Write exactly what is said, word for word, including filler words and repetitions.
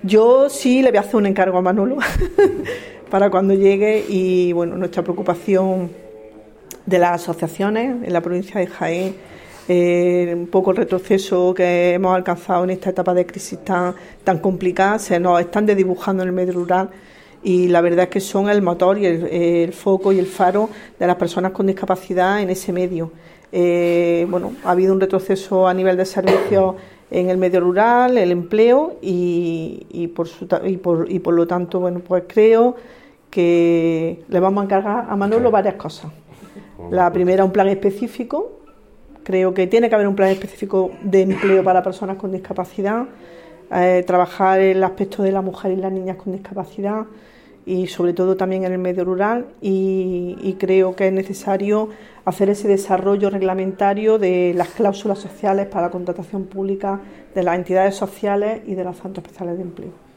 Yo sí le voy a hacer un encargo a Manolo para cuando llegue y bueno, nuestra preocupación de las asociaciones en la provincia de Jaén, eh, un poco el retroceso que hemos alcanzado en esta etapa de crisis tan, tan complicada, se nos están desdibujando en el medio rural y la verdad es que son el motor y el, el foco y el faro de las personas con discapacidad en ese medio. Eh, bueno, ha habido un retroceso a nivel de servicios en el medio rural, el empleo y, y, por, su, y, por, y por lo tanto, bueno, pues creo que le vamos a encargar a Manolo varias cosas. La primera, un plan específico. Creo que tiene que haber un plan específico de empleo para personas con discapacidad, eh, trabajar el aspecto de la mujer y las niñas con discapacidad y sobre todo también en el medio rural y, y creo que es necesario hacer ese desarrollo reglamentario de las cláusulas sociales para la contratación pública de las entidades sociales y de los centros especiales de empleo.